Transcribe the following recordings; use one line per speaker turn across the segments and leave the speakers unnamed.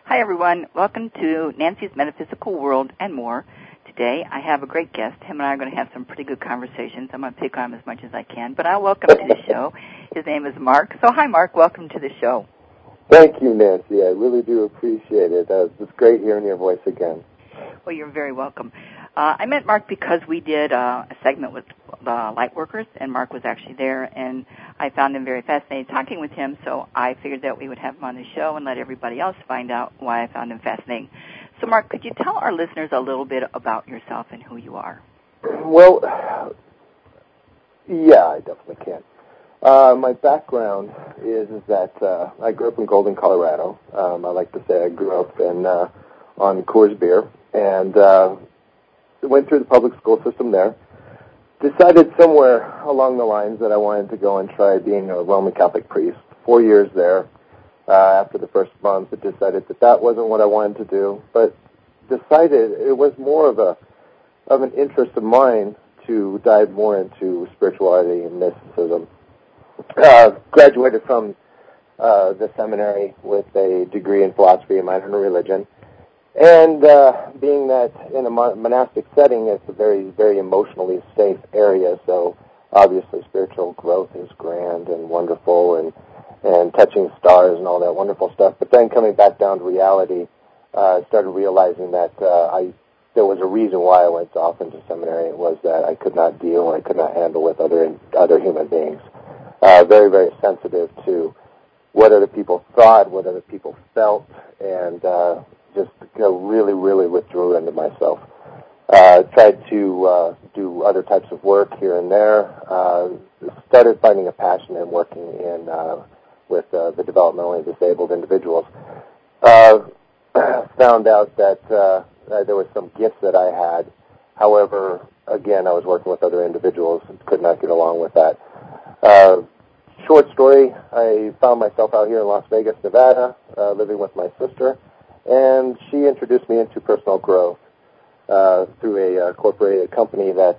Hi, everyone. Welcome to Nancy's Metaphysical World and more. Today, I have a great guest. Him and I are going to have some pretty good conversations. I'm going to pick on him as much as I can, but I'll welcome to the show. His name is Mark. So, hi, Mark. Welcome to the show.
Thank you, Nancy. I really do appreciate it. It's great hearing your voice again.
Well, you're very welcome. I met Mark because we did a segment with light workers, and Mark was actually there, and I found him very fascinating talking with him, so I figured that we would have him on the show and let everybody else find out why I found him fascinating. So, Mark, could you tell our listeners a little bit about yourself and who you are?
Well, yeah, I definitely can. My background is that I grew up in Golden, Colorado. I like to say I grew up on Coors Beer, and went through the public school system there. Decided somewhere along the lines that I wanted to go and try being a Roman Catholic priest. 4 years there. After the first month, I decided that wasn't what I wanted to do, but decided it was more of an interest of mine to dive more into spirituality and mysticism. Graduated from the seminary with a degree in philosophy and minor in religion. And being that in a monastic setting, it's a very, very emotionally safe area, so obviously spiritual growth is grand and wonderful and touching stars and all that wonderful stuff. But then coming back down to reality, I started realizing that there was a reason why I went off into seminary. It was that I could not deal, I could not handle with other human beings. Very, very sensitive to what other people thought, what other people felt, and just really, really withdrew into myself. Tried to do other types of work here and there. Started finding a passion in working with the developmentally disabled individuals. Found out that there was some gifts that I had. However, again, I was working with other individuals and could not get along with that. Short story, I found myself out here in Las Vegas, Nevada, living with my sister, and she introduced me into personal growth through a corporate company that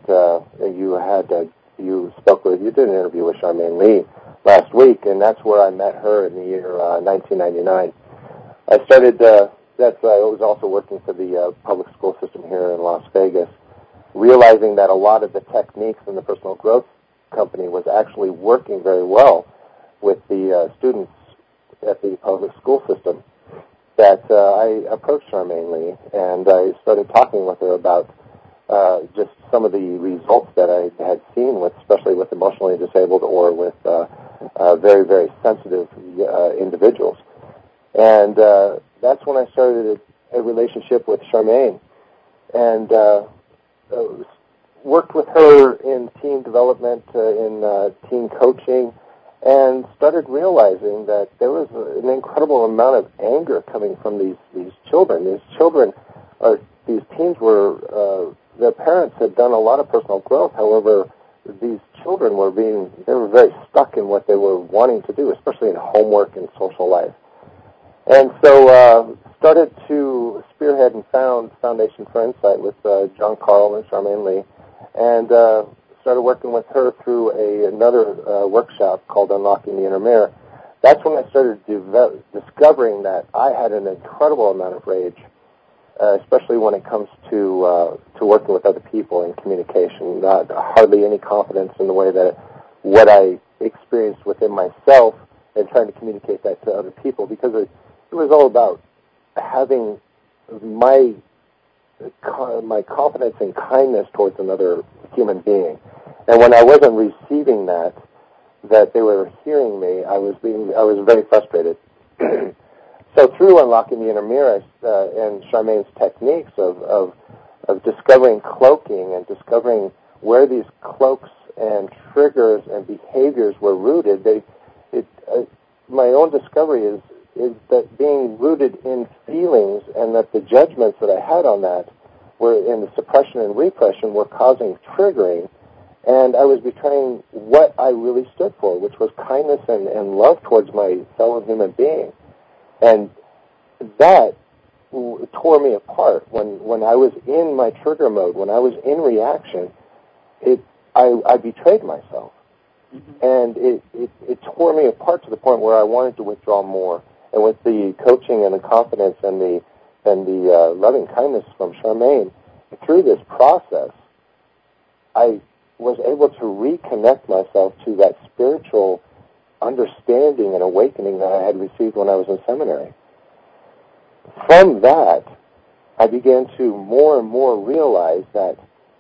you spoke with. You did an interview with Charmaine Lee last week, and that's where I met her in the year 1999. I was also working for the public school system here in Las Vegas, realizing that a lot of the techniques in the personal growth company was actually working very well with the students at the public school system, that I approached Charmaine Lee and I started talking with her about just some of the results that I had seen, especially with emotionally disabled or with very, very sensitive individuals. And that's when I started a relationship with Charmaine and worked with her in team development, in team coaching, and started realizing that there was an incredible amount of anger coming from these children. These teens their parents had done a lot of personal growth. However, these children were very stuck in what they were wanting to do, especially in homework and social life. And so started to spearhead and found Foundation for Insight with John Carl and Charmaine Lee, and started working with her through another workshop called Unlocking the Inner Mirror. That's when I started discovering that I had an incredible amount of rage, especially when it comes to working with other people in communication. Hardly any confidence in the way that what I experienced within myself and trying to communicate that to other people, because it was all about having my confidence and kindness towards another human being. And when I wasn't receiving that they were hearing me, I was very frustrated. So through Unlocking the Inner Mirror and Charmaine's techniques of discovering cloaking and discovering where these cloaks and triggers and behaviors were rooted, my own discovery is that being rooted in feelings, and that the judgments that I had on that were in the suppression and repression were causing triggering, and I was betraying what I really stood for, which was kindness and love towards my fellow human being. And that tore me apart. When I was in my trigger mode, when I was in reaction, I betrayed myself. Mm-hmm. And it tore me apart to the point where I wanted to withdraw more. And with the coaching and the confidence and the loving kindness from Charmaine, through this process, I was able to reconnect myself to that spiritual understanding and awakening that I had received when I was in seminary. From that, I began to more and more realize that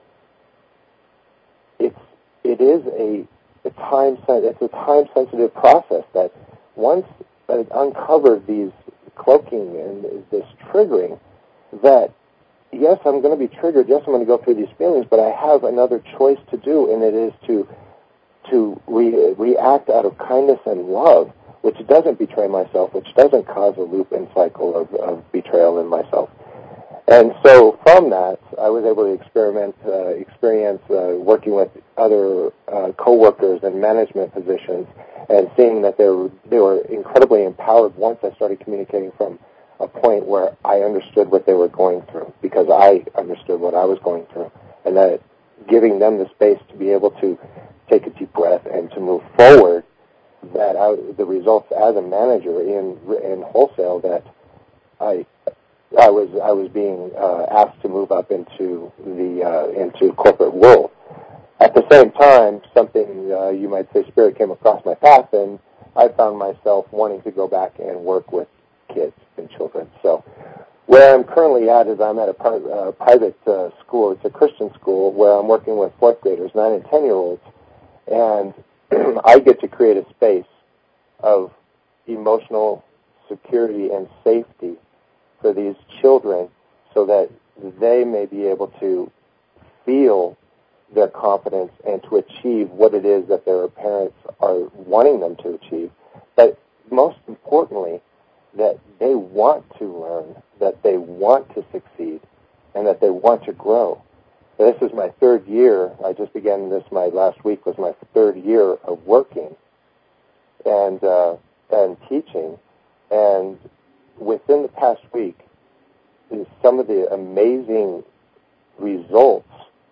it's a time-sensitive process, that once I uncovered these cloaking and this triggering, that yes, I'm going to be triggered, yes, I'm going to go through these feelings, but I have another choice to do, and it is to react out of kindness and love, which doesn't betray myself, which doesn't cause a loop and cycle of betrayal in myself. And so from that, I was able to experience working with other co-workers and management positions, and seeing that they were incredibly empowered once I started communicating from a point where I understood what they were going through, because I understood what I was going through, and that giving them the space to be able to take a deep breath and to move forward, that the results as a manager in wholesale, that I was being asked to move up into the corporate world. At the same time, something you might say, spirit came across my path, and I found myself wanting to go back and work with kids and children. So where I'm currently at is I'm at a private school. It's a Christian school where I'm working with 4th graders, 9 and 10-year-olds, and I get to create a space of emotional security and safety for these children so that they may be able to feel their confidence and to achieve what it is that their parents are wanting them to achieve. But most importantly, that they want to learn, that they want to succeed, and that they want to grow. This is my 3rd year. I just began this, my last week was my 3rd year of working and teaching. And within the past week, some of the amazing results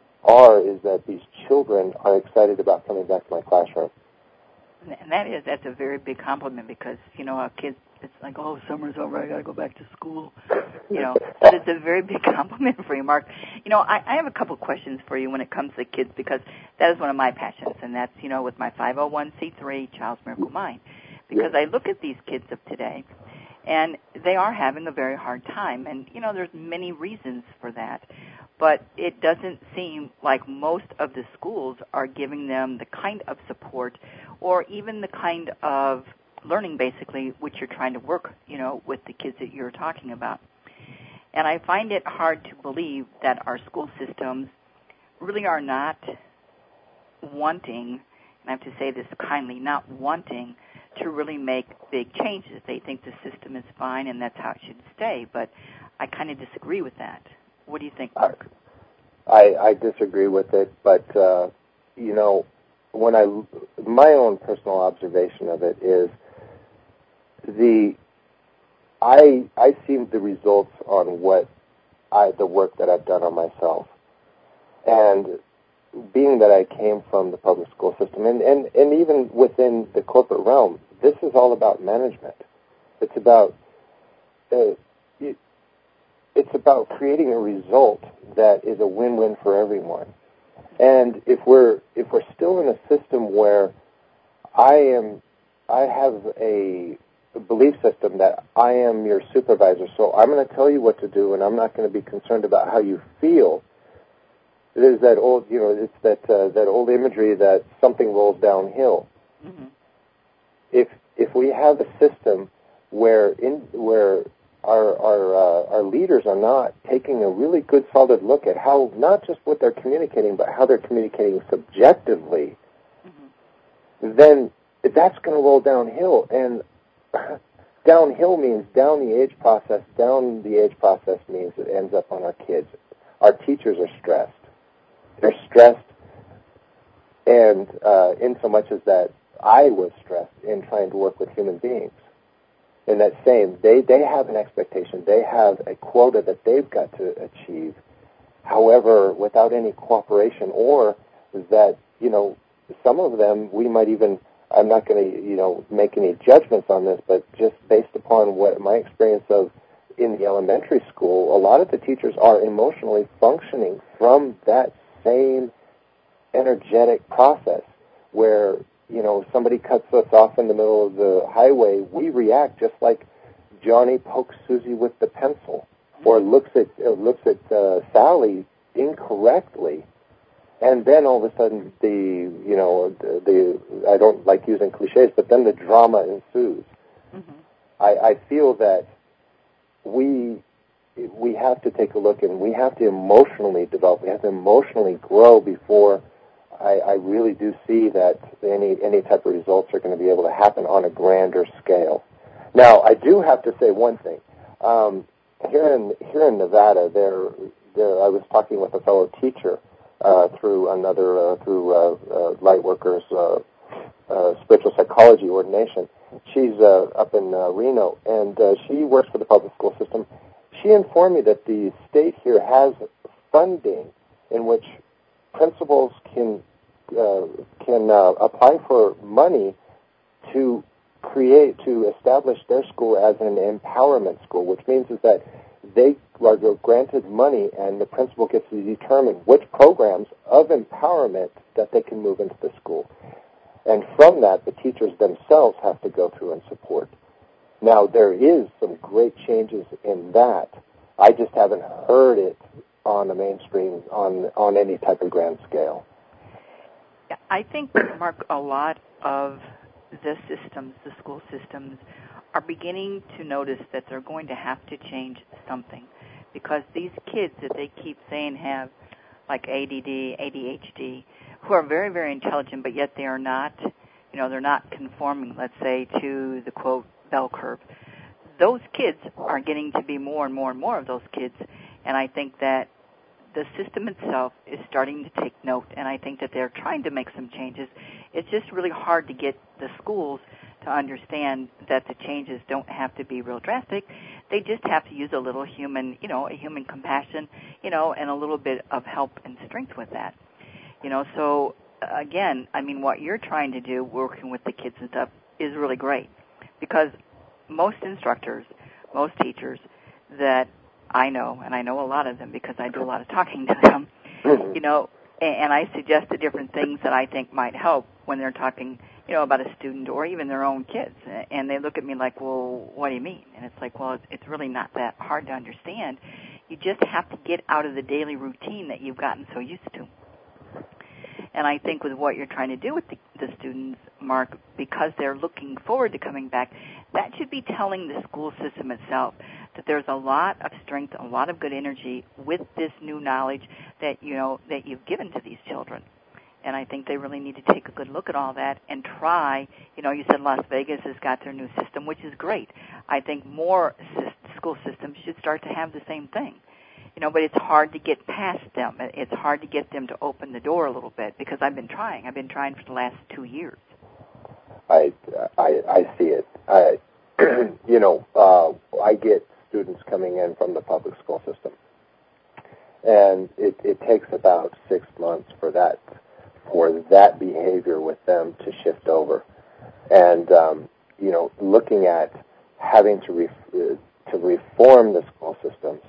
is that these children are excited about coming back to my classroom.
And that's a very big compliment, because, our kids, it's like, oh, summer's over, I got to go back to school. But it's a very big compliment for you, Mark. I have a couple questions for you when it comes to kids, because that is one of my passions, and that's, with my 501c3, Child's Miracle Mind. Because I look at these kids of today, and they are having a very hard time. And, there's many reasons for that. But it doesn't seem like most of the schools are giving them the kind of support or even the kind of learning, basically, which you're trying to work, with the kids that you're talking about. And I find it hard to believe that our school systems really are not wanting, and I have to say this kindly, not wanting to really make big changes. They think the system is fine and that's how it should stay, but I kind of disagree with that. What do you think, Mark?
I disagree with it, but, my own personal observation of it is I see the results on the work that I've done on myself. And being that I came from the public school system, and even within the corporate realm, this is all about management. It's about creating a result that is a win-win for everyone. And if we're still in a system where I have a belief system that I am your supervisor, so I'm going to tell you what to do, and I'm not going to be concerned about how you feel. There's that old, it's that old imagery that something rolls downhill. Mm-hmm. If we have a system where our leaders are not taking a really good, solid look at how, not just what they're communicating, but how they're communicating subjectively, mm-hmm. then that's going to roll downhill. And downhill means down the age process. Down the age process means it ends up on our kids. Our teachers are stressed. They're stressed, and in so much as that I was stressed in trying to work with human beings. In that same, they have an expectation. They have a quota that they've got to achieve. However, without any cooperation, or that, some of them, I I'm not going to, make any judgments on this, but just based upon what my experience of in the elementary school, a lot of the teachers are emotionally functioning from that same energetic process where, somebody cuts us off in the middle of the highway, we react just like Johnny pokes Susie with the pencil or looks at Sally incorrectly. And then all of a sudden, I don't like using cliches, but then the drama ensues. Mm-hmm. I feel that we have to take a look and we have to emotionally develop. We have to emotionally grow before I really do see that any type of results are going to be able to happen on a grander scale. Now, I do have to say one thing. Here in Nevada, I was talking with a fellow teacher through Lightworkers spiritual psychology ordination. She's up in Reno, and she works for the public school system. She informed me that the state here has funding in which principals can apply for money to establish their school as an empowerment school, which means is that they are granted money and the principal gets to determine which programs of empowerment that they can move into the school. And from that, the teachers themselves have to go through and support. Now, there is some great changes in that. I just haven't heard it on the mainstream on any type of grand scale.
Yeah, I think, Mark, a lot of the systems, the school systems, are beginning to notice that they're going to have to change something because these kids that they keep saying have like ADD, ADHD, who are very, very intelligent, but yet they are not, they're not conforming, let's say, to the, quote, bell curve. Those kids are getting to be more and more and more of those kids, and I think that the system itself is starting to take note, and I think that they're trying to make some changes. It's just really hard to get the schools to understand that the changes don't have to be real drastic. They just have to use a little human, a human compassion, and a little bit of help and strength with that. So, again, what you're trying to do, working with the kids and stuff, is really great because most instructors, most teachers that I know, and I know a lot of them because I do a lot of talking to them, and I suggest the different things that I think might help when they're talking, about a student or even their own kids. And they look at me like, well, what do you mean? And it's like, well, it's really not that hard to understand. You just have to get out of the daily routine that you've gotten so used to. And I think with what you're trying to do with the students, Mark, because they're looking forward to coming back, that should be telling the school system itself that there's a lot of strength, a lot of good energy with this new knowledge that that you've given to these children. And I think they really need to take a good look at all that and try. You said Las Vegas has got their new system, which is great. I think more school systems should start to have the same thing. But it's hard to get past them. It's hard to get them to open the door a little bit because I've been trying. I've been trying for the last 2 years.
I see it. I get students coming in from the public school system, and it takes about 6 months for that behavior with them to shift over, and looking at having to reform the school systems.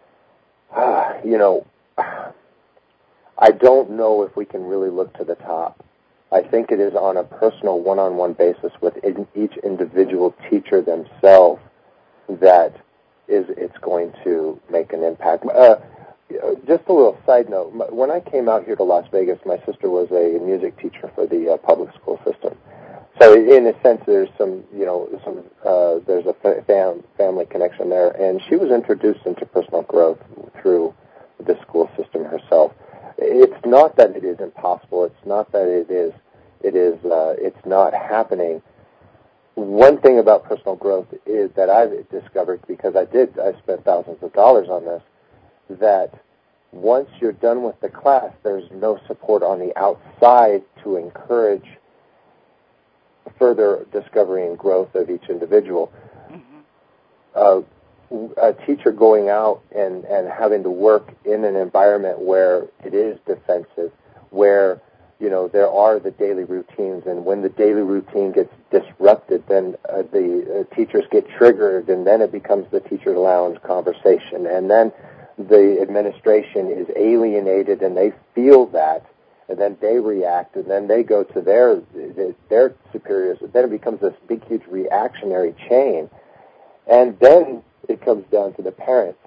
I don't know if we can really look to the top. I think it is on a personal one-on-one basis with each individual teacher themselves that it's going to make an impact. Just a little side note. When I came out here to Las Vegas, my sister was a music teacher for the public school system. So in a sense, there's there's a family connection there, and she was introduced into personal growth through the school system herself. It's not that it is impossible. It's not that it's not happening. One thing about personal growth is that I've discovered, because I spent thousands of dollars on this, that once you're done with the class, there's no support on the outside to encourage further discovery and growth of each individual. Mm-hmm. A teacher going out and having to work in an environment where it is defensive, where there are the daily routines, and when the daily routine gets disrupted, then the teachers get triggered, and then it becomes the teacher lounge conversation, and then the administration is alienated, and they feel that, and then they react, and then they go to their superiors. Then it becomes this big, huge reactionary chain, and then it comes down to the parents.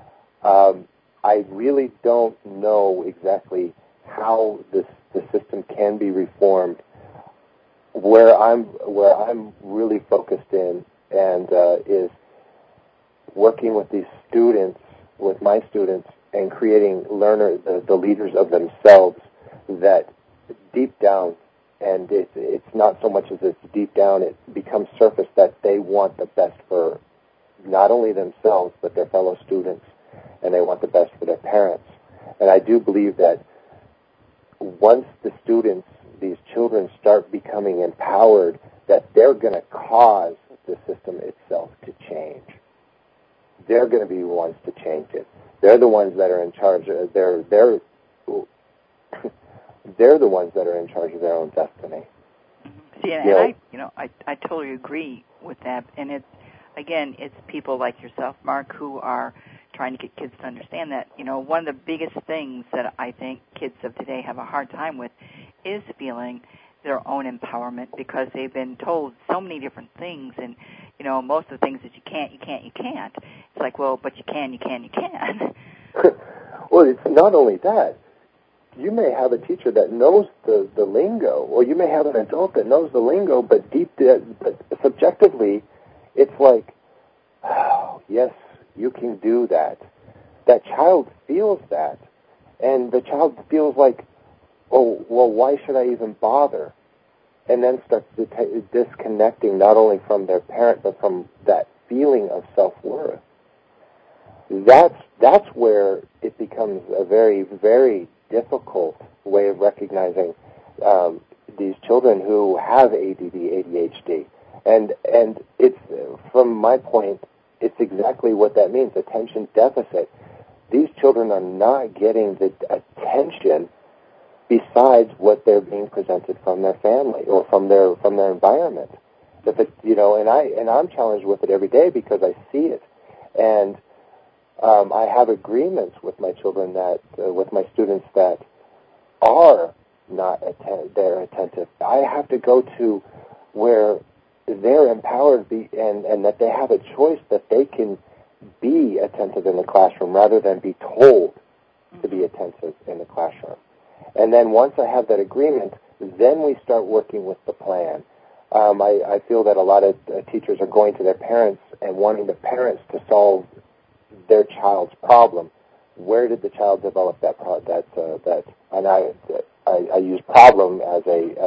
I really don't know exactly how the system can be reformed. Where I'm really focused in and is working with these students, with my students, and creating learners, the leaders of themselves. That deep down, and it's not so much as it's deep down, it becomes surface that they want the best for not only themselves but their fellow students, and they want the best for their parents. And I do believe that once the students, these children, start becoming empowered, that they're going to cause the system itself to change. They're going to be the ones to change it. They're the ones that are in charge. They're the ones that are in charge of their own destiny.
See, and I totally agree with that. And it's people like yourself, Mark, who are trying to get kids to understand that. One of the biggest things that I think kids of today have a hard time with is feeling their own empowerment, because they've been told so many different things, and most of the things that you can't. It's like, well, but you can.
Well, it's not only that. You may have a teacher that knows the lingo, or you may have an adult that knows the lingo, but but subjectively, it's like, oh, yes, you can do that. That child feels that, and the child feels like, oh, well, why should I even bother? And then starts disconnecting not only from their parent, but from that feeling of self-worth. That's where it becomes a very, very difficult way of recognizing these children who have ADD, ADHD. And it's, from my point, it's exactly what that means, attention deficit. These children are not getting the attention besides what they're being presented from their family or from their environment. And I'm challenged with it every day because I see it. And I have agreements with my children with my students that are not they're attentive. I have to go to where they're empowered and that they have a choice that they can be attentive in the classroom rather than be told to be attentive in the classroom. And then once I have that agreement, then we start working with the plan. I feel that a lot of teachers are going to their parents and wanting the parents to solve their child's problem. Where did the child develop that? And I use problem as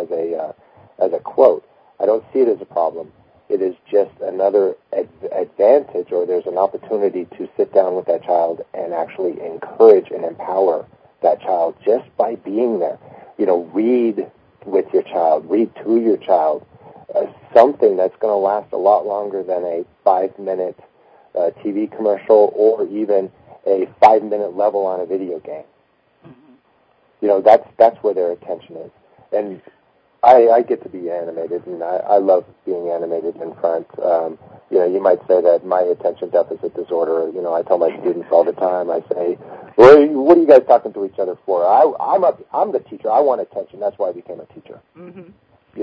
a quote. I don't see it as a problem. It is just another advantage, or there's an opportunity to sit down with that child and actually encourage and empower that child just by being there. Read with your child, read to your child, something that's going to last a lot longer than a 5-minute TV commercial or even a 5-minute level on a video game. Mm-hmm. That's where their attention is. And I get to be animated, and I love being animated in front. You might say that my attention deficit disorder, I tell my students all the time, I say, what are you guys talking to each other for? I'm the teacher. I want attention. That's why I became a teacher. Mm-hmm.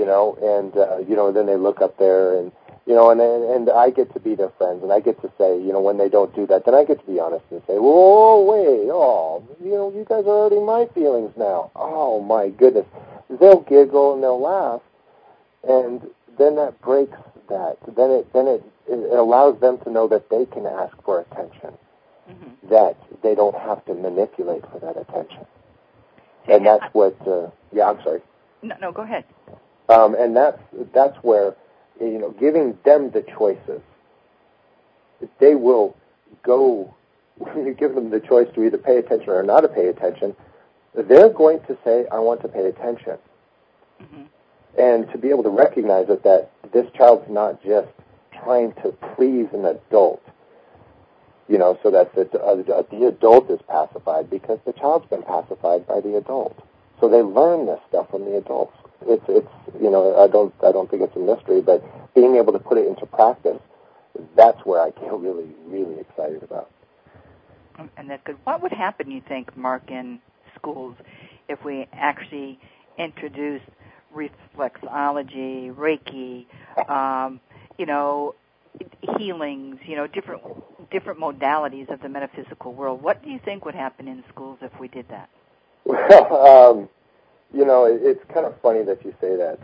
Then they look up there and I get to be their friends, and I get to say, when they don't do that, then I get to be honest and say, you guys are hurting my feelings now. Oh, my goodness. They'll giggle and they'll laugh, and then that breaks that. Then it allows them to know that they can ask for attention, mm-hmm. that they don't have to manipulate for that attention. And that's what, I'm sorry.
No, go ahead.
And that's where, giving them the choices, they will go, when you give them the choice to either pay attention or not to pay attention, they're going to say, I want to pay attention. Mm-hmm. And to be able to recognize that this child's not just trying to please an adult, so that the adult is pacified, because the child's been pacified by the adult. So they learn this stuff from the adults. It's I don't think it's a mystery, but being able to put it into practice, that's where I get really, really excited about.
And that's good. What would happen, you think, Mark, in schools if we actually introduced reflexology, Reiki, healings, different modalities of the metaphysical world? What do you think would happen in schools if we did that?
Well, it's kind of funny that you say that.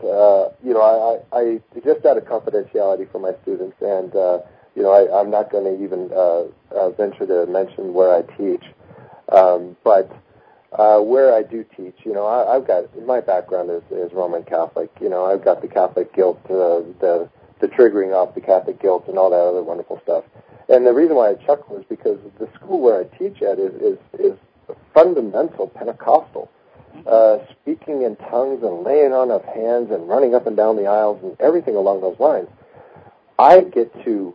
I just out of confidentiality for my students, and I'm not going to even venture to mention where I teach, but where I do teach, I've got, my background is Roman Catholic. I've got the Catholic guilt, the triggering off the Catholic guilt, and all that other wonderful stuff. And the reason why I chuckle is because the school where I teach at is fundamental Pentecostal. Speaking in tongues and laying on of hands and running up and down the aisles and everything along those lines. I get to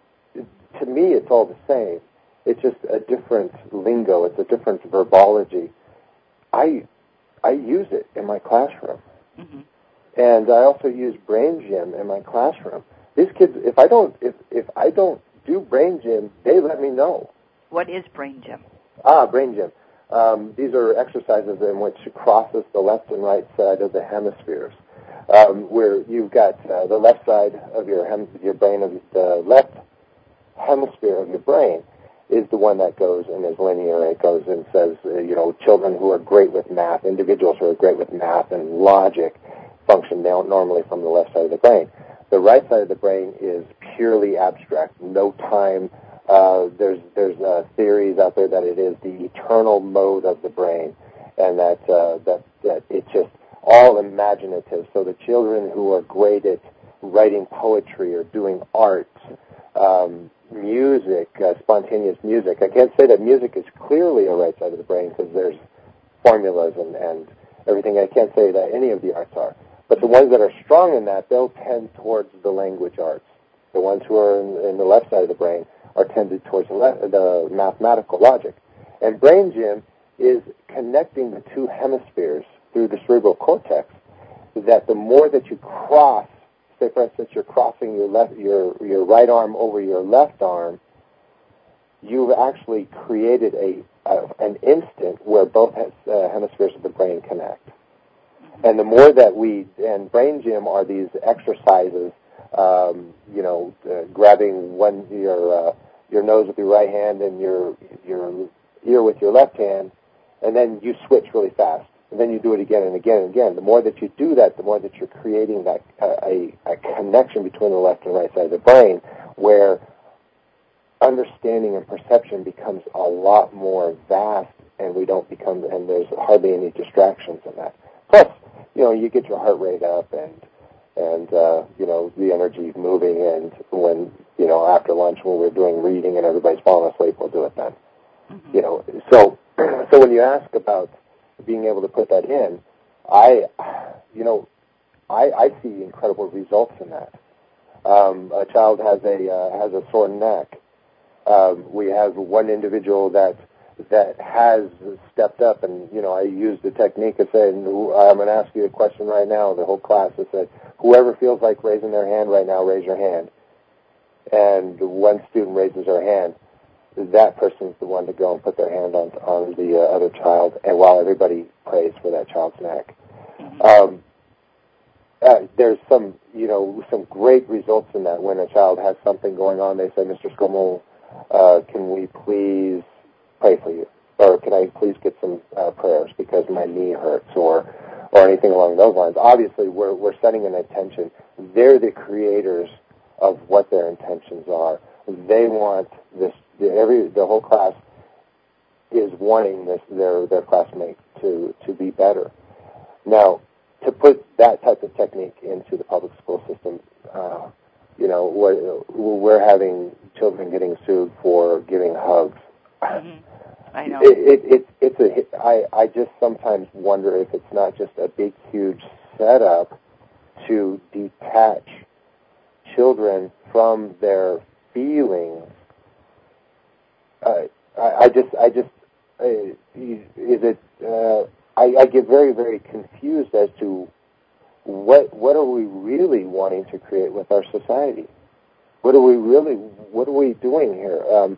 me, it's all the same. It's just a different lingo. It's a different verbology. I use it in my classroom. Mm-hmm. And I also use Brain Gym in my classroom. These kids, if I don't do Brain Gym, they let me know.
What is Brain Gym?
Brain Gym. These are exercises in which crosses the left and right side of the hemispheres, where you've got the left side of your brain, of the left hemisphere of your brain is the one that goes and is linear. It goes and says, children who are great with math, individuals who are great with math and logic function normally from the left side of the brain. The right side of the brain is purely abstract, no time. There's theories out there that it is the eternal mode of the brain, and that it's just all imaginative. So the children who are great at writing poetry or doing art, music, spontaneous music. I can't say that music is clearly a right side of the brain because there's formulas and everything. I can't say that any of the arts are. But the ones that are strong in that, they'll tend towards the language arts. The ones who are in the left side of the brain are tended towards the mathematical logic. And Brain Gym is connecting the two hemispheres through the cerebral cortex, that the more that you cross, say for instance you're crossing your right arm over your left arm, you've actually created an instant where both hemispheres of the brain connect. And the more that and Brain Gym are these exercises, grabbing your nose with your right hand and your ear with your left hand, and then you switch really fast, and then you do it again and again and again. The more that you do that, the more that you're creating that a connection between the left and right side of the brain, where understanding and perception becomes a lot more vast, and and there's hardly any distractions in that. Plus, you get your heart rate up and the energy moving, and when, after lunch when we're doing reading and everybody's falling asleep, we'll do it then. Mm-hmm. So when you ask about being able to put that in, I see incredible results in that. A child has a sore neck. We have one individual that has stepped up, and I used the technique of saying, I'm going to ask you a question right now. The whole class has said, whoever feels like raising their hand right now, raise your hand. And one student raises her hand. That person's the one to go and put their hand on the other child, and while everybody prays for that child's neck. There's some great results in that. When a child has something going on, they say, Mr. Scommel, can we please pray for you? Or can I please get some prayers because my knee hurts, or anything along those lines. Obviously, we're setting an intention. They're the creators of what their intentions are. They want this. The whole class is wanting their classmate to be better. Now, to put that type of technique into the public school system, we're having children getting sued for giving hugs.
Mm-hmm. I know.
I just sometimes wonder if it's not just a big, huge setup to detach children from their feelings. I get very, very confused as to what are we really wanting to create with our society? What are we doing here?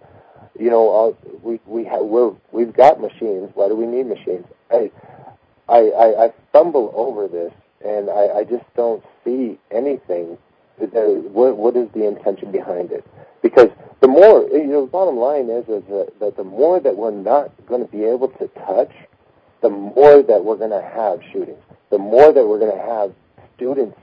We've got machines. Why do we need machines? I stumble over this, and I just don't see anything. What is the intention behind it? Because the more, the bottom line is that the more that we're not going to be able to touch, the more that we're going to have shootings, the more that we're going to have students,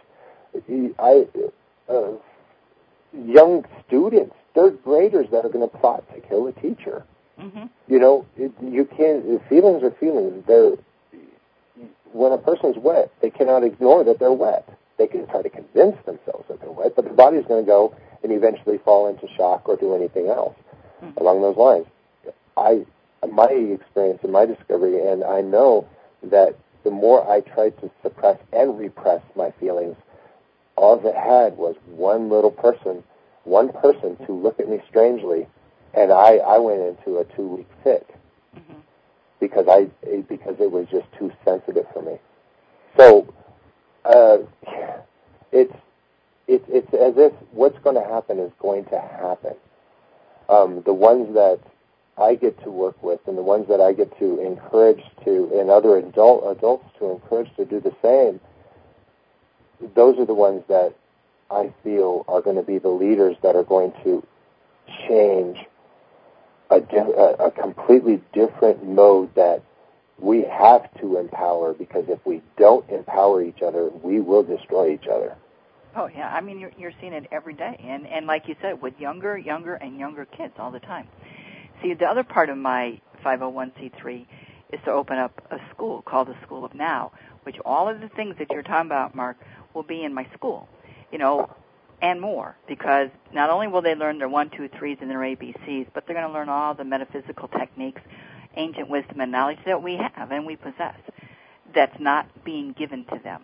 young students, third graders that are going to plot to kill a teacher.
Mm-hmm.
You can't. Feelings are feelings. When a person's wet, they cannot ignore that they're wet. They can try to convince themselves that they're wet, but the body's going to go and eventually fall into shock or do anything else along those lines. My experience and my discovery, and I know that the more I tried to suppress and repress my feelings, all that had was one person to look at me strangely, and I went into a 2-week fit because it was just too sensitive for me. So it's as if what's going to happen is going to happen. The ones that I get to work with and the ones that I get to encourage to, and other adults to encourage to do the same, those are the ones that I feel are going to be the leaders that are going to change a completely different mode that we have to empower, because if we don't empower each other, we will destroy each other.
Oh, yeah. I mean, you're seeing it every day. And like you said, with younger and younger kids all the time. See, the other part of my 501c3 is to open up a school called the School of Now, which all of the things that you're talking about, Mark, will be in my school, and more, because not only will they learn their 1, 2, 3s and their ABCs, but they're going to learn all the metaphysical techniques, ancient wisdom and knowledge that we have and we possess that's not being given to them.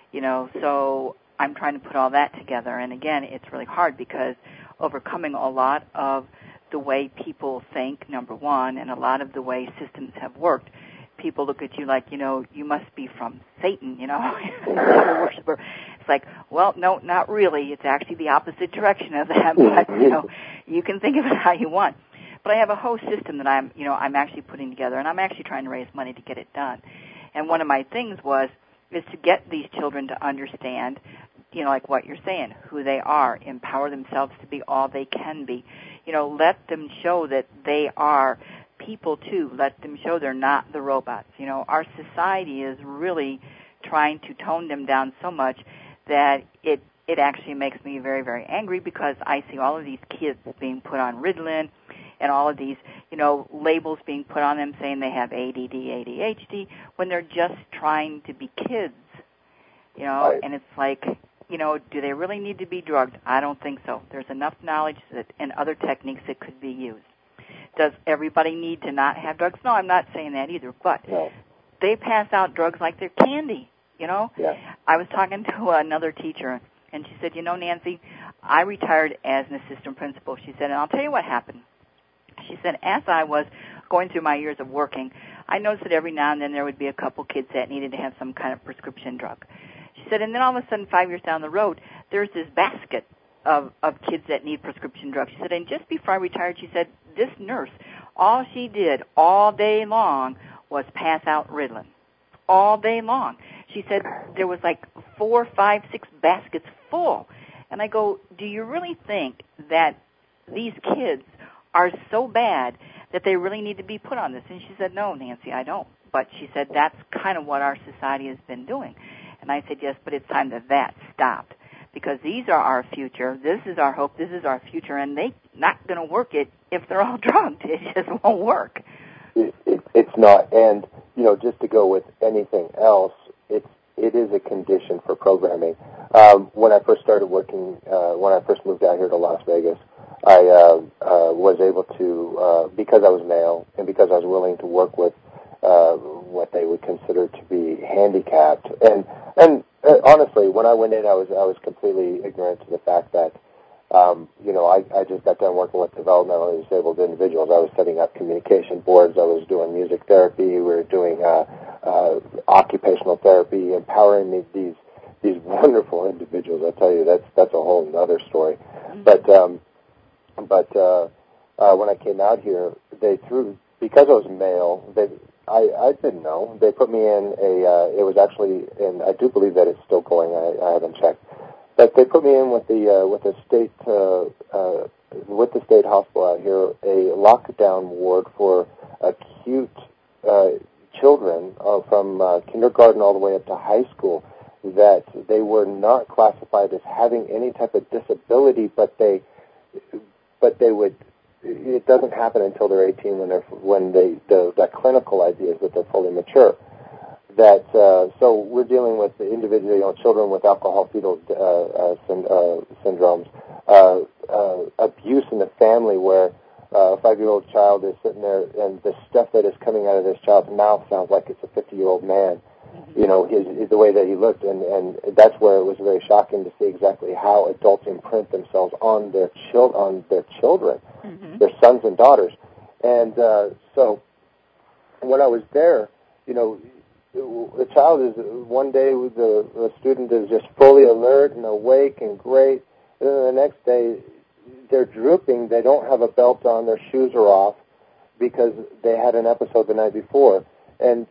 So I'm trying to put all that together, and again, it's really hard because overcoming a lot of the way people think, number one, and a lot of the way systems have worked, people look at you like, you must be from Satan, devil worshiper. It's like, well, no, not really. It's actually the opposite direction of that, but, you can think of it how you want. But I have a whole system that I'm actually putting together, and I'm actually trying to raise money to get it done. And one of my things is to get these children to understand, like what you're saying, who they are, empower themselves to be all they can be. Let them show that they are people too. Let them show they're not the robots. Our society is really trying to tone them down so much that it actually makes me very, very angry, because I see all of these kids being put on Ritalin and all of these, labels being put on them saying they have ADD, ADHD, when they're just trying to be kids,
Right.
And it's like, do they really need to be drugged? I don't think so. There's enough knowledge and other techniques that could be used. Does everybody need to not have drugs? No, I'm not saying that either, but they pass out drugs like they're candy,
Yeah.
I was talking to another teacher, and she said, Nancy, I retired as an assistant principal. She said, and I'll tell you what happened. She said, as I was going through my years of working, I noticed that every now and then there would be a couple kids that needed to have some kind of prescription drug. She said, and then all of a sudden, 5 years down the road, there's this basket of kids that need prescription drugs. She said, and just before I retired, she said, this nurse, all she did all day long was pass out Ritalin. All day long. She said there was like 4, 5, 6 baskets full. And I go, do you really think that these kids are so bad that they really need to be put on this? And she said, no, Nancy, I don't. But she said that's kind of what our society has been doing. And I said, yes, but it's time that stopped, because these are our future. This is our hope. This is our future, and they're not going to work it if they're all drugged. It just won't work.
It's not. And, just to go with anything else, it is a condition for programming. When I first started working, when I first moved out here to Las Vegas, I was able to, because I was male and because I was willing to work with what they would consider to be handicapped. And honestly, when I went in, I was completely ignorant to the fact that, I just got done working with developmentally disabled individuals. I was setting up communication boards. I was doing music therapy. We were doing occupational therapy, empowering these wonderful individuals. I tell you, that's a whole other story. Mm-hmm. But when I came out here, because I was male, I didn't know. They put me in it was actually, and I do believe that it's still going. I haven't checked, but they put me in with the state hospital out here, a lockdown ward for acute children from kindergarten all the way up to high school, that they were not classified as having any type of disability, but they would. It doesn't happen until they're 18 when that clinical idea is that they're fully mature. So we're dealing with the individual children with alcohol fetal syndromes, abuse in the family where a 5-year-old child is sitting there and the stuff that is coming out of this child's mouth sounds like it's a 50-year-old man. You know, the way that he looked, and that's where it was very shocking to see exactly how adults imprint themselves on their children, mm-hmm. their sons and daughters. And so when I was there, you know, the child is, one day the student is just fully alert and awake and great, and then the next day they're drooping, they don't have a belt on, their shoes are off because they had an episode the night before. And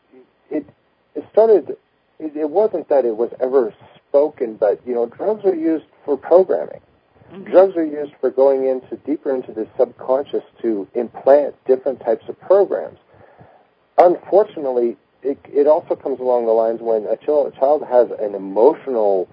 it wasn't that it was ever spoken, but, you know, drugs are used for programming. Mm-hmm. Drugs are used for going deeper into the subconscious to implant different types of programs. Unfortunately, it also comes along the lines when a child has an emotional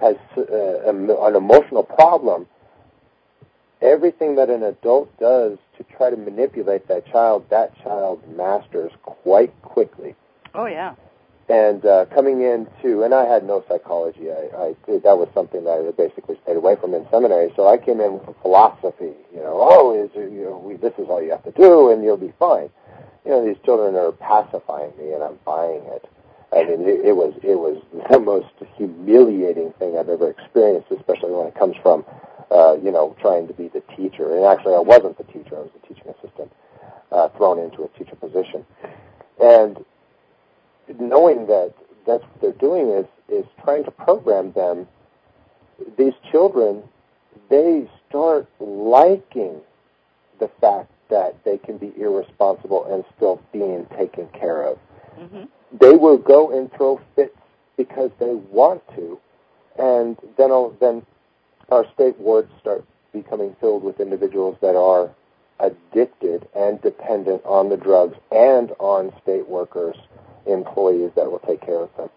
problem. Everything that an adult does to try to manipulate that child masters quite quickly.
Oh, yeah.
And coming into, and I had no psychology. That was something that I basically stayed away from in seminary. So I came in with a philosophy. You know, this is all you have to do, and you'll be fine. You know, these children are pacifying me, and I'm buying it. I mean, it was the most humiliating thing I've ever experienced, especially when it comes from, you know, trying to be the teacher. And actually, I wasn't the teacher; I was the teaching assistant, thrown into a teacher position, and knowing that that's what they're doing is trying to program them. These children, they start liking the fact that they can be irresponsible and still being taken care of. Mm-hmm. They will go and throw fits because they want to, and then our state wards start becoming filled with individuals that are addicted and dependent on the drugs and on state workers, employees that will take care of them.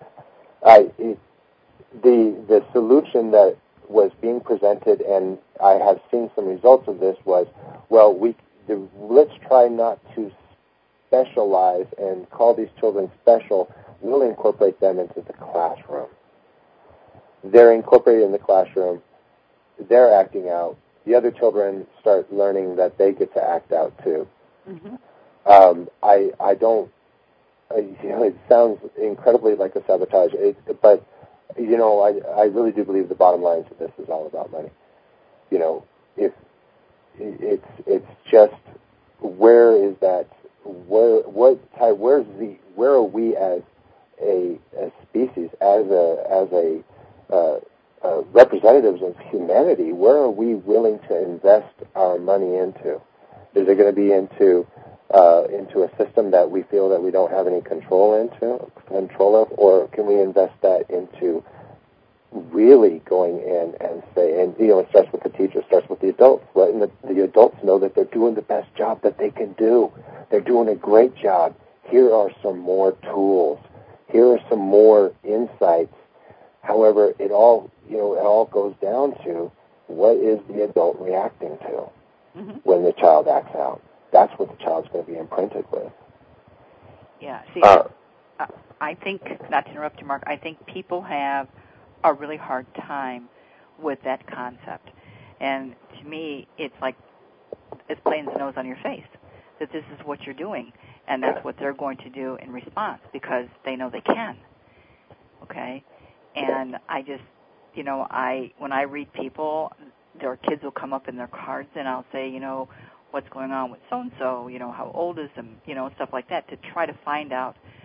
The solution that was being presented, and I have seen some results of this, was, well, let's try not to specialize and call these children special. We'll incorporate them into the classroom. They're incorporated in the classroom. They're acting out. The other children start learning that they get to act out too. Mm-hmm. You know, it sounds incredibly like a sabotage, but, you know, I really do believe the bottom line to this is all about money. You know, if it's just, where is that? Where are we as a species, as representatives of humanity? Where are we willing to invest our money into? Is it going to be into a system that we feel that we don't have any control of, or can we invest that into really going in and say, and, you know, it starts with the teacher, it starts with the adults, letting the adults know that they're doing the best job that they can do. They're doing a great job. Here are some more tools. Here are some more insights. However, it all goes down to, what is the adult reacting to mm-hmm. when the child acts out? That's what the child's going to be imprinted with.
Yeah. See, I think, not to interrupt you, Mark, I think people have a really hard time with that concept. And to me, it's like, it's plain as the nose on your face, that this is what you're doing, and that's what they're going to do in response, because they know they can. Okay? And I just, you know, when I read people, their kids will come up in their cards, and I'll say, you know, what's going on with so-and-so, you know, how old is them, you know, stuff like that, to try to find out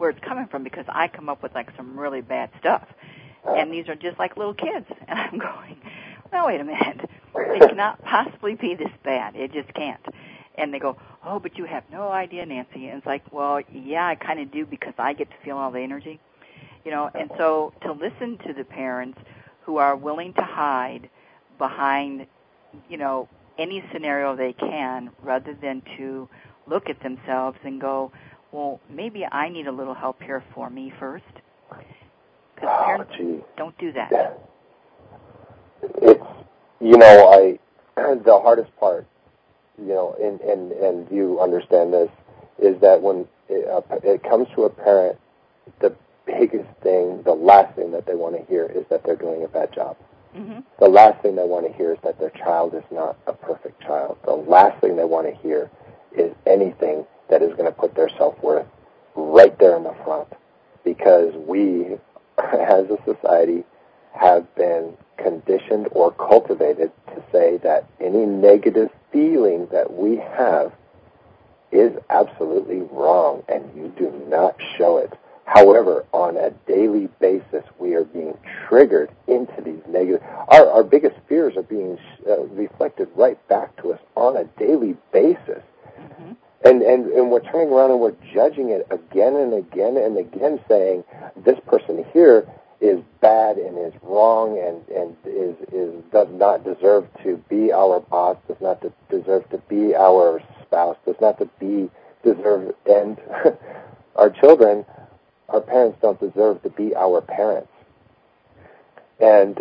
where it's coming from, because I come up with like some really bad stuff, and these are just like little kids, and I'm going, no, wait a minute, it cannot possibly be this bad. It just can't. And they go, oh, but you have no idea, Nancy. And it's like, well, yeah, I kind of do, because I get to feel all the energy, you know. And so to listen to the parents who are willing to hide behind, you know, any scenario they can, rather than to look at themselves and go, well, maybe I need a little help here for me first. Because parents don't do that.
Yeah. It's, you know, the hardest part, you know, and you understand this, is that when it comes to a parent, the biggest thing, the last thing that they want to hear is that they're doing a bad job. Mm-hmm. The last thing they want to hear is that their child is not a perfect child. The last thing they want to hear is anything that is going to put their self-worth right there in the front, because we, as a society, have been conditioned or cultivated to say that any negative feeling that we have is absolutely wrong, and you do not show it. However, on a daily basis, we are being triggered into these negative... Our biggest fears are being reflected right back to us on a daily basis. Mm-hmm. And we're turning around and we're judging it again and again and again, saying, this person here is bad and is wrong and does not deserve to be our boss, does not deserve to be our spouse, does not deserve, and our children, our parents don't deserve to be our parents. And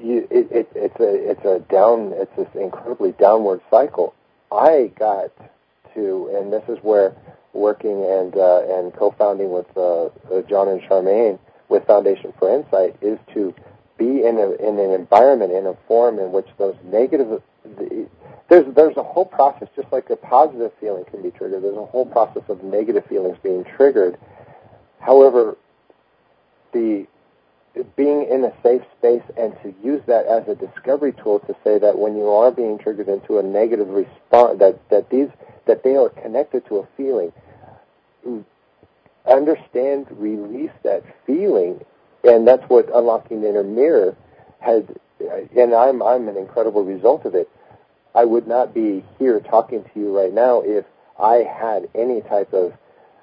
it's this incredibly downward cycle. I got to, and this is where working and co-founding with John and Charmaine with Foundation for Insight is to be in an environment, in a form in which those negative... There's a whole process, just like a positive feeling can be triggered. There's a whole process of negative feelings being triggered. However, being in a safe space and to use that as a discovery tool to say that when you are being triggered into a negative response, that they are connected to a feeling, understand, release that feeling, and that's what Unlocking the Inner Mirror has, and I'm an incredible result of it. I would not be here talking to you right now if I had any type of,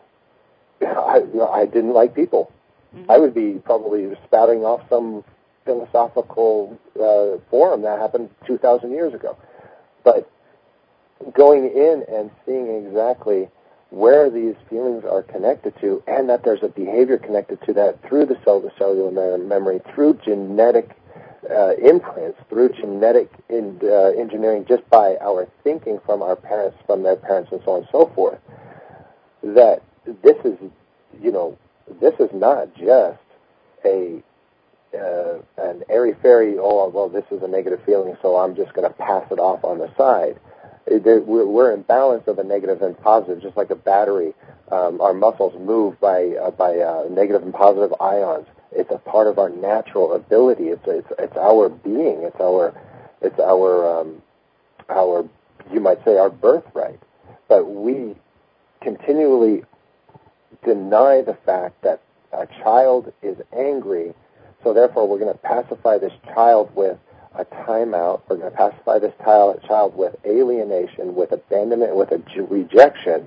I didn't like people. Mm-hmm. I would be probably spouting off some philosophical forum that happened 2,000 years ago. But going in and seeing exactly where these feelings are connected to, and that there's a behavior connected to that through the cellular memory, through genetic imprints, through genetic engineering, just by our thinking from our parents, from their parents, and so on and so forth, that this is, you know, this is not just an airy-fairy, oh, well, this is a negative feeling, so I'm just going to pass it off on the side. We're in balance of a negative and positive, just like a battery. Our muscles move by negative and positive ions. It's a part of our natural ability. It's our being. It's our you might say our birthright. But we continually deny the fact that a child is angry, so therefore we're going to pacify this child with a timeout. We're going to pacify this child with alienation, with abandonment, with a rejection,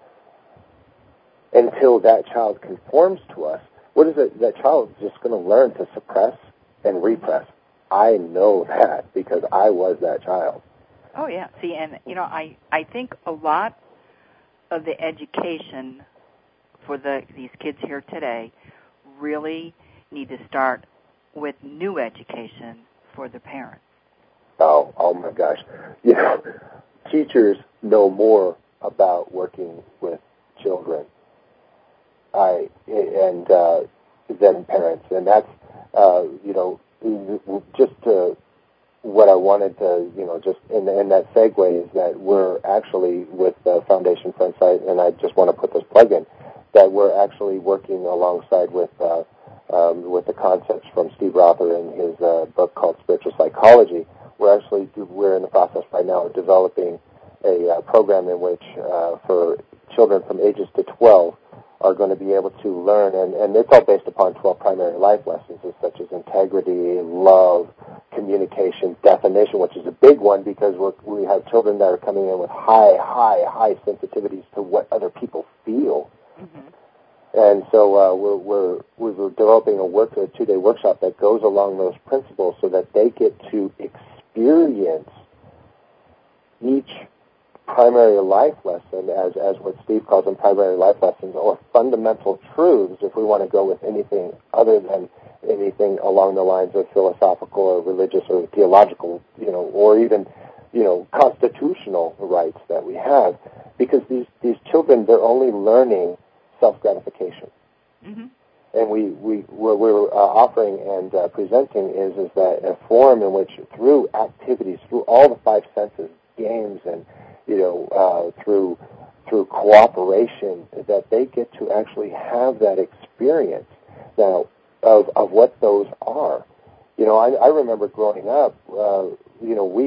until that child conforms to us. What is it? That child is just going to learn to suppress and repress. I know that because I was that child.
Oh, yeah. See, and, you know, I think a lot of the education for these kids here today really need to start with new education for the parents.
Oh my gosh. You know, teachers know more about working with children than parents, and that's you know, just what I wanted to, you know, just in that segue is that we're actually with the Foundation for Insight, and I just want to put this plug in, that we're actually working alongside with the concepts from Steve Rother in his book called Spiritual Psychology. We're in the process right now of developing a program in which for children from ages to 12, are going to be able to learn, and it's all based upon 12 primary life lessons, such as integrity, love, communication, definition, which is a big one because we have children that are coming in with high sensitivities to what other people feel. Mm-hmm. And so we're developing a 2-day workshop that goes along those principles so that they get to experience each primary life lesson as what Steve calls them primary life lessons, or fundamental truths, if we want to go with anything other than anything along the lines of philosophical or religious or theological, or even, constitutional rights that we have. Because these children, they're only learning self-gratification. Mm-hmm. And what we're offering and presenting is that a forum in which, through activities, through all the 5 senses, games, and through cooperation, that they get to actually have that experience now of what those are. I remember growing up. We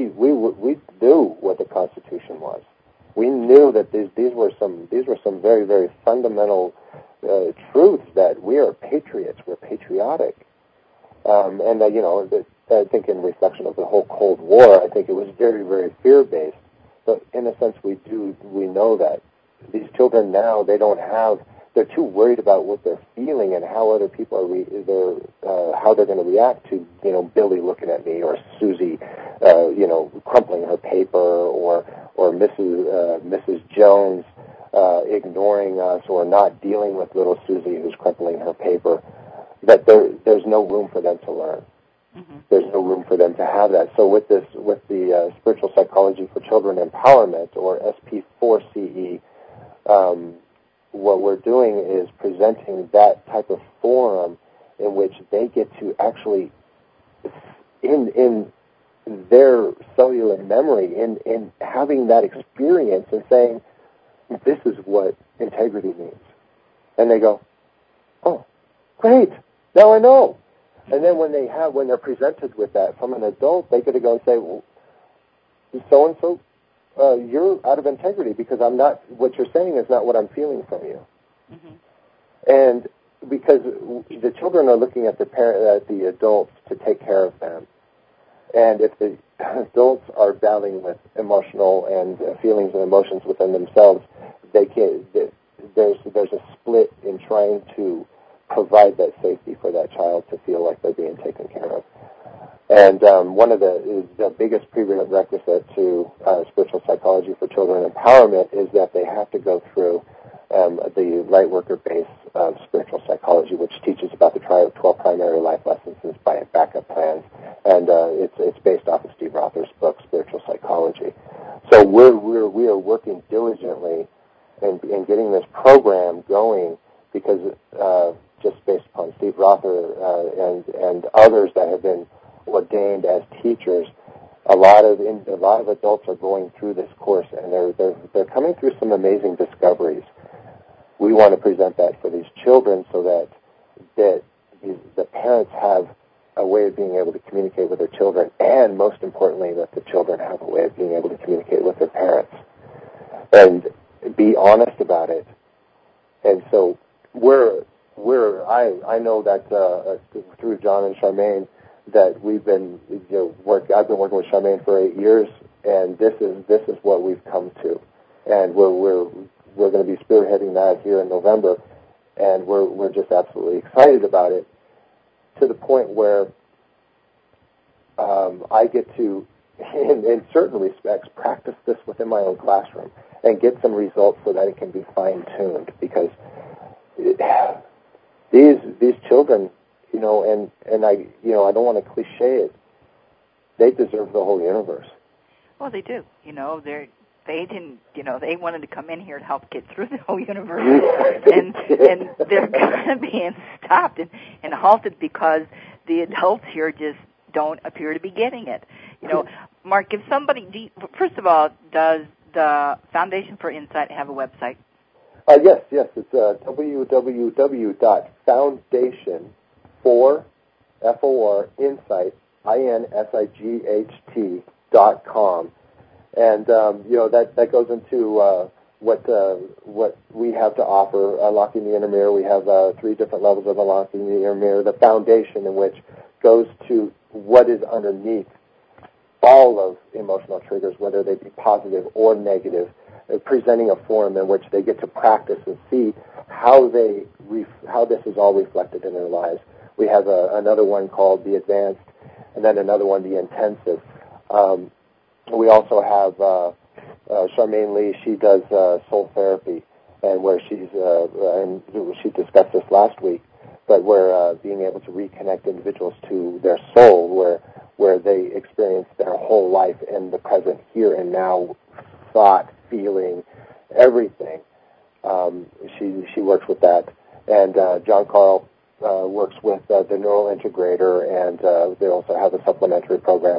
knew what the Constitution was. We knew that these were some very, very fundamental truths, that we are patriots, we're patriotic, and I think in reflection of the whole Cold War, I think it was very, very fear-based. But in a sense, we know that these children now, they're too worried about what they're feeling and how other people how they're going to react to, Billy looking at me, or Susie, crumpling her paper, or Mrs. Jones ignoring us, or not dealing with little Susie who's crumpling her paper. That there's no room for them to learn. Mm-hmm. There's no room for them to have that. So with the Spiritual Psychology for Children Empowerment, or SP4CE, what we're doing is presenting that type of forum in which they get to actually, in their cellular memory, in having that experience and saying, this is what integrity means. And they go, oh, great, now I know. And then when they're presented with that from an adult, they get to go and say, well, so-and-so, you're out of integrity because what you're saying is not what I'm feeling from you. Mm-hmm. And because the children are looking at the adults to take care of them. And if the adults are battling with emotional and feelings and emotions within themselves, there's a split in trying to provide that safety for that child to feel like they're being taken care of. And one of the biggest prerequisite to Spiritual Psychology for Children Empowerment is that they have to go through the Lightworker-based spiritual psychology, which teaches about the 12 primary life lessons by backup plans, and it's based off of Steve Rother's book, Spiritual Psychology. So we are working diligently in getting this program going, because just based upon Steve Rother and others that have been ordained as teachers, a lot of adults are going through this course, and they're coming through some amazing discoveries. We want to present that for these children so that the parents have a way of being able to communicate with their children, and most importantly, that the children have a way of being able to communicate with their parents and be honest about it. And so I know that through John and Charmaine, that we've been I've been working with Charmaine for 8 years, and this is what we've come to, and we're going to be spearheading that here in November, and we're just absolutely excited about it, to the point where I get to, in certain respects, practice this within my own classroom and get some results so that it can be fine-tuned, because these children, and I don't want to cliche it, they deserve the whole universe.
Well, they do. They didn't, they wanted to come in here to help get through the whole universe, and they're going to be stopped and halted because the adults here just don't appear to be getting it. Mark, if somebody, first of all, does the Foundation for Insight have a website?
Yes, it's www.foundation4insight.com. And, that goes into what we have to offer. Unlocking the Inner Mirror, we have 3 different levels of Unlocking the Inner Mirror. The foundation in which goes to what is underneath all of emotional triggers, whether they be positive or negative, presenting a form in which they get to practice and see how this is all reflected in their lives. We have another one called the Advanced, and then another one, the Intensive. We also have Charmaine Lee. She does soul therapy, and where and she discussed this last week, but where being able to reconnect individuals to their soul, where they experience their whole life in the present here and now, thought, feeling, everything. She works with that, and John Carl works with the Neural Integrator, and they also have a supplementary program.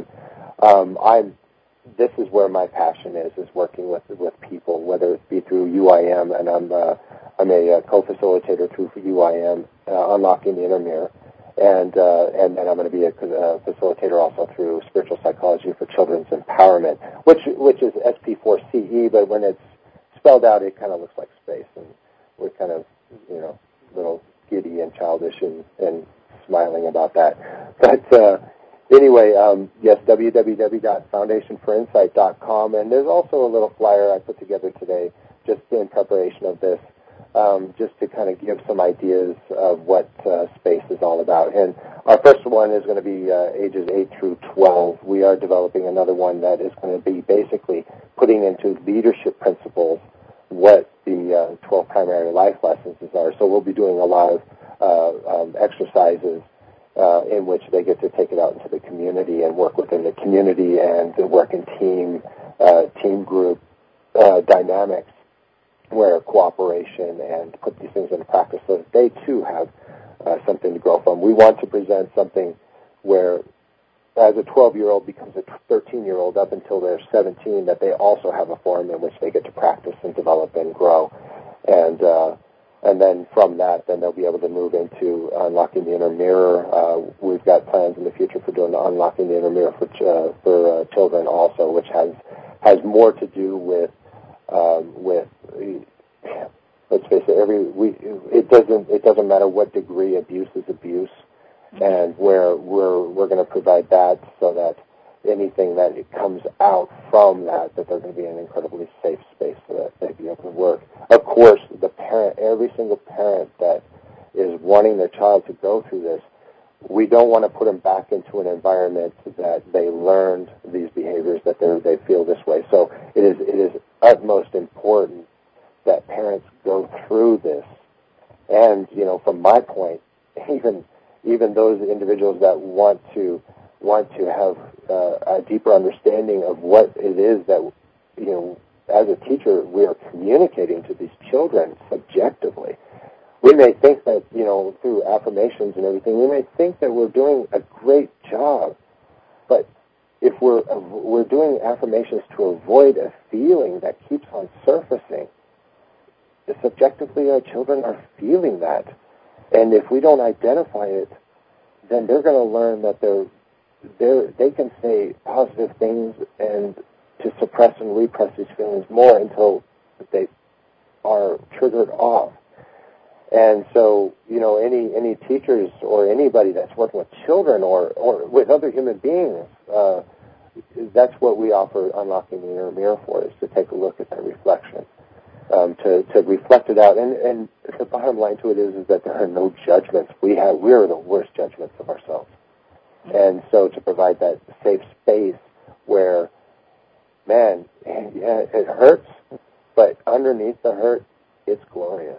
This is where my passion is working with people, whether it be through UIM, and I'm a co-facilitator through UIM, Unlocking the Inner Mirror, and then I'm going to be a facilitator also through Spiritual Psychology for Children's Empowerment, which is SP4CE, but when it's spelled out, it kind of looks like space, and we're kind of, little giddy and childish and smiling about that. But anyway, yes, www.foundationforinsight.com, and there's also a little flyer I put together today just in preparation of this, just to kind of give some ideas of what space is all about. And our first one is going to be ages 8 through 12. We are developing another one that is going to be basically putting into leadership principles what the 12 primary life lessons are. So we'll be doing a lot of exercises in which they get to take it out into the community and work within the community and work in team group dynamics, where cooperation, and put these things into practice so that they too have something to grow from. We want to present something where, as a 12-year-old becomes a 13-year-old up until they're 17, that they also have a forum in which they get to practice and develop and grow. And then from that, then they'll be able to move into Unlocking the Inner Mirror. We've got plans in the future for doing Unlocking the Inner Mirror for children also, which has more to do with let's face it, it doesn't matter what degree abuse is abuse, and where we're going to provide that so that anything that comes out from that they're going to be in an incredibly safe space so that they be able to work. Of course, every single parent that is wanting their child to go through this, we don't want to put them back into an environment that they learned these behaviors, that they feel this way. So it is utmost important that parents go through this. And, from my point, even those individuals that want to have a deeper understanding of what it is that, as a teacher, we are communicating to these children subjectively. We may think that, through affirmations and everything, we may think that we're doing a great job, but if we're doing affirmations to avoid a feeling that keeps on surfacing, subjectively our children are feeling that. And if we don't identify it, then they're going to learn that they can say positive things and to suppress and repress these feelings more until they are triggered off. And so, any teachers or anybody that's working with children or with other human beings, that's what we offer Unlocking the Inner Mirror for, is to take a look at that reflection, to reflect it out. And the bottom line to it is that there are no judgments. We are the worst judgments of ourselves. And so to provide that safe space where, man, yeah, it hurts, but underneath the hurt, it's glorious.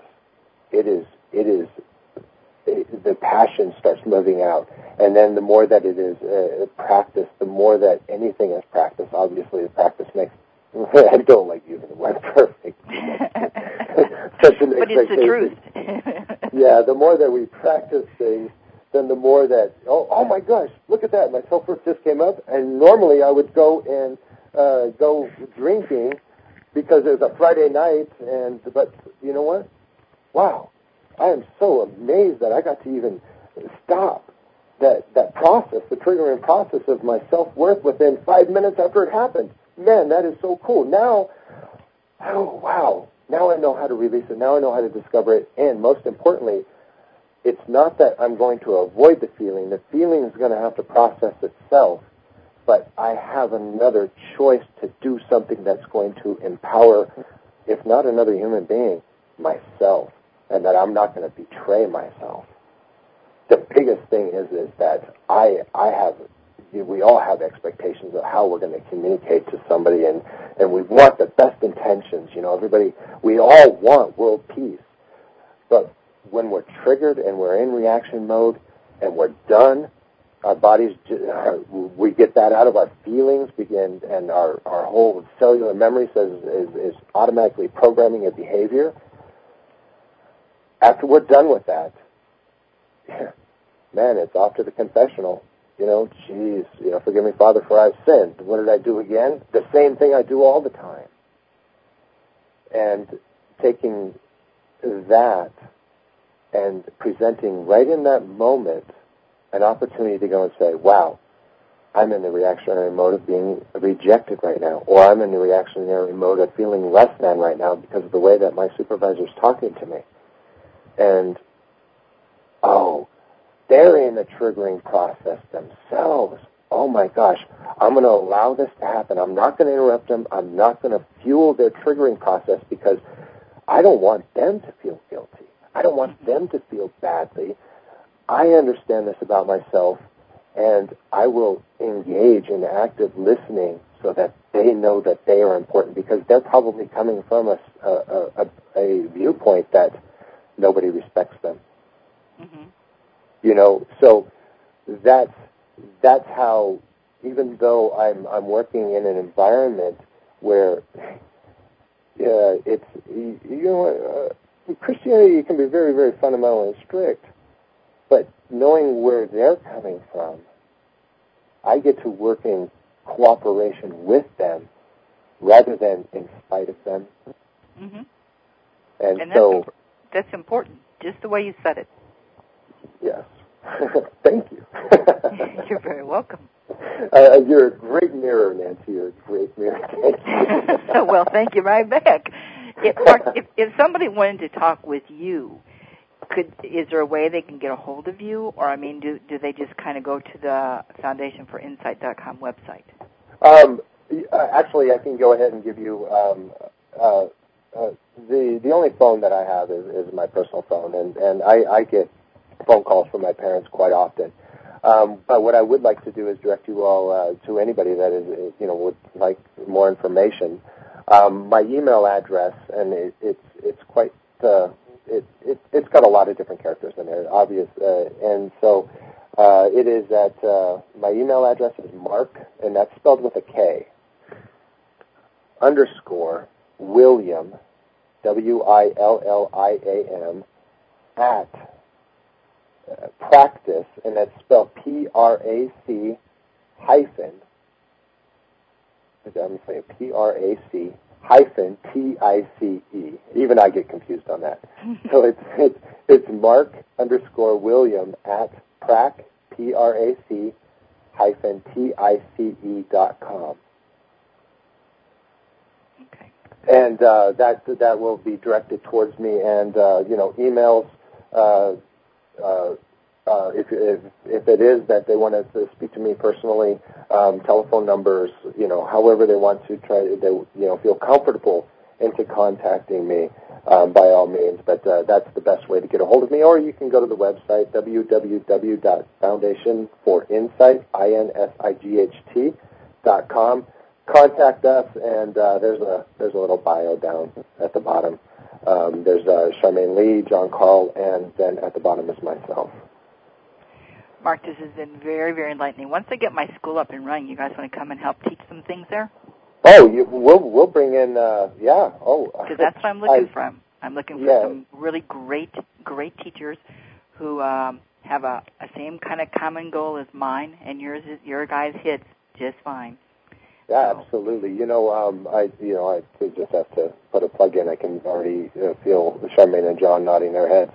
The passion starts living out. And then the more that it is practiced, the more that anything is practiced, obviously the practice makes, I don't like using the word perfect.
But it's the truth.
Yeah, the more that we practice things, then the more that, oh my gosh, look at that, my self-worth just came up, and normally I would go drinking because it was a Friday night, but you know what? Wow, I am so amazed that I got to even stop that process, the triggering process of my self-worth within 5 minutes after it happened. Man, that is so cool. Now, oh, wow, now I know how to release it, now I know how to discover it, and most importantly, it's not that I'm going to avoid the feeling is going to have to process itself, but I have another choice to do something that's going to empower, if not another human being, myself, and that I'm not going to betray myself. The biggest thing is that we all have expectations of how we're going to communicate to somebody, and we want the best intentions. Everybody, we all want world peace. But when we're triggered and we're in reaction mode and we're done, our bodies, we get that out of our feelings, and our whole cellular memory is automatically programming a behavior. After we're done with that, man, it's off to the confessional. Forgive me, Father, for I've sinned. What did I do again? The same thing I do all the time. And taking that and presenting right in that moment an opportunity to go and say, wow, I'm in the reactionary mode of being rejected right now, or I'm in the reactionary mode of feeling less than right now because of the way that my supervisor's talking to me. And, they're in the triggering process themselves. Oh my gosh, I'm going to allow this to happen. I'm not going to interrupt them. I'm not going to fuel their triggering process because I don't want them to feel guilty. I don't want them to feel badly. I understand this about myself, and I will engage in active listening so that they know that they are important, because they're probably coming from a viewpoint that nobody respects them. Mm-hmm. So that's how, even though I'm working in an environment where Christianity can be very, very fundamental and strict, but knowing where they're coming from, I get to work in cooperation with them rather than in spite of them.
Mm-hmm. And so that's important, just the way you said it.
Yes. Thank you.
You're very welcome.
You're a great mirror, Nancy. You're a great mirror. Thank you.
Well, thank you right back. If somebody wanted to talk with you, is there a way they can get a hold of you? Or, do they just kind of go to the foundationforinsight.com website?
Actually, I can go ahead and give you the only phone that I have is my personal phone, and I get phone calls from my parents quite often. But what I would like to do is direct you all to anybody that is, would like more information. My email address, and it's quite it's got a lot of different characters in there, obvious, and so it is at my email address is Mark, and that's spelled with a K, _ William, WILLIAM, at practice, and that's spelled PRAC hyphen, I'm saying PRAC hyphen TICE. Even I get confused on that. So it's Mark _ William at prac, PRAC hyphen TICE.com.
Okay.
And that will be directed towards me, and emails. If it is that they want to speak to me personally, telephone numbers, however they want to feel comfortable into contacting me, by all means. But that's the best way to get a hold of me. Or you can go to the website www.foundationforinsight.com. Contact us, and there's a little bio down at the bottom. There's Charmaine Lee, John Carl, and then at the bottom is myself.
Mark, this has been very, very enlightening. Once I get my school up and running, you guys want to come and help teach some things there?
Oh, we'll bring in, yeah. Oh,
because that's what I'm looking for. I'm looking for some really great teachers who have a same kind of common goal as mine, and your guys hits just fine.
Yeah, absolutely. I just have to put a plug in. I can already feel Charmaine and John nodding their heads.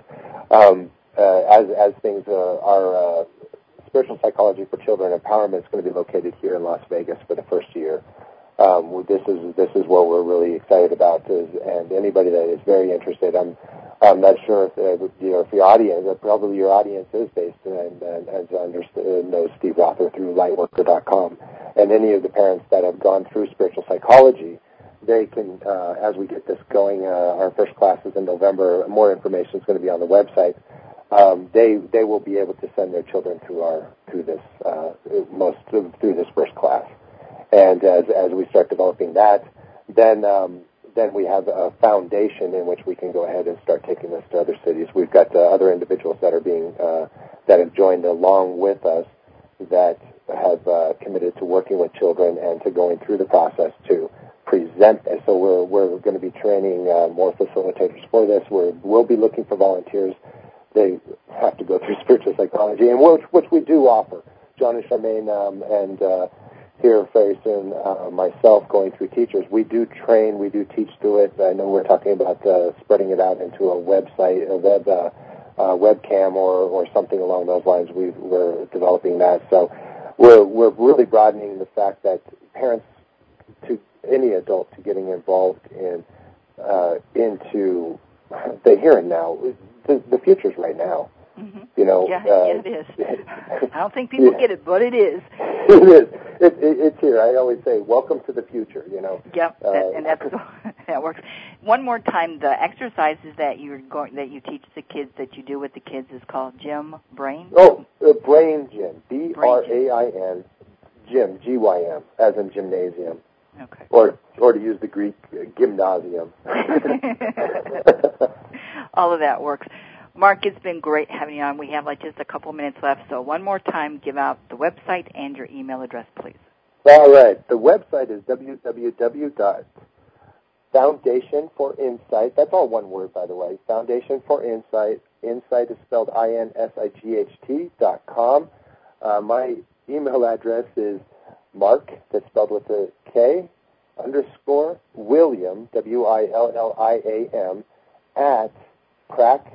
As things are, Spiritual Psychology for Children Empowerment is going to be located here in Las Vegas for the first year. this is what we're really excited about. And anybody that is very interested, I'm not sure if your audience, probably your audience is based and knows Steve Rother through Lightworker.com, and any of the parents that have gone through spiritual psychology, they can, as we get this going, our first class is in November. More information is going to be on the website. They will be able to send their children through this first class, and as we start developing that, then we have a foundation in which we can go ahead and start taking this to other cities. We've got other individuals that are that have joined along with us that have committed to working with children and to going through the process to present. And so we're going to be training more facilitators for this. We'll be looking for volunteers. They have to go through spiritual psychology, and which we do offer. John and Charmaine and here very soon, myself going through teachers. We do train, we do teach through it. I know we're talking about spreading it out into a website, webcam or something along those lines. We're developing that. So we're really broadening the fact that parents, to any adult, to getting involved into the here and now. The future's right now.
Mm-hmm.
Yeah,
it is. I don't think people get it, but it is.
It is. It's here. I always say, "Welcome to the future."
Yep, and that works. One more time, the exercises that you teach the kids, that you do with the kids, is called Gym Brain.
Oh, Brain Gym. BRAIN Gym. GYM, as in gymnasium.
Okay.
Or to use the Greek, gymnasium.
All of that works. Mark, it's been great having you on. We have just a couple minutes left, so one more time, give out the website and your email address, please.
All right. The website is www.foundationforinsight. That's all one word, by the way. Foundation for Insight. Insight is spelled INSIGHT.com. My email address is Mark, that's spelled with a K, _ William, WILLIAM, at PRAC,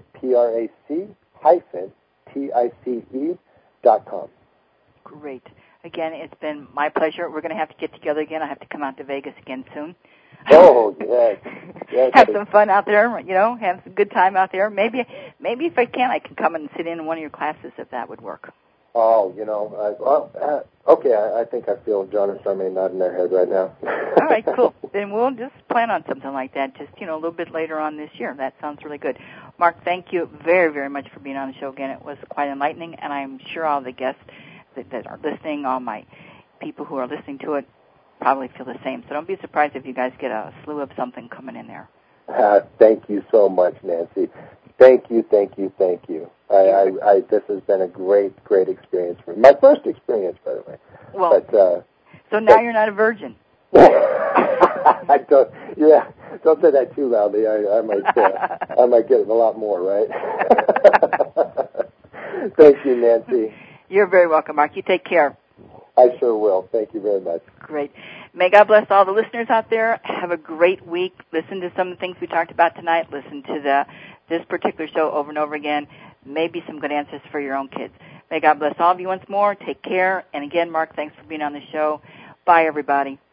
PRAC-TICE.com.
Great. Again, it's been my pleasure. We're going to have to get together again. I have to come out to Vegas again soon.
Oh, yes.
Have some fun out there, have some good time out there. Maybe if I can, I can come and sit in one of your classes if that would work.
Oh, okay, I think I feel John and Charmaine nodding their head right now.
All right, cool. Then we'll just plan on something like that, just, a little bit later on this year. That sounds really good. Mark, thank you very, very much for being on the show again. It was quite enlightening, and I'm sure all the guests that are listening, all my people who are listening to it, probably feel the same. So don't be surprised if you guys get a slew of something coming in there.
Thank you so much, Nancy. Thank you. This has been a great experience for me. My first experience, by the way.
Well, so now you're not a virgin.
Don't say that too loudly. I might get a lot more, right? Thank you, Nancy.
You're very welcome, Mark. You take care.
I sure will. Thank you very much.
Great. May God bless all the listeners out there. Have a great week. Listen to some of the things we talked about tonight. Listen to this particular show over and over again. Maybe some good answers for your own kids. May God bless all of you once more. Take care. And again, Mark, thanks for being on the show. Bye, everybody.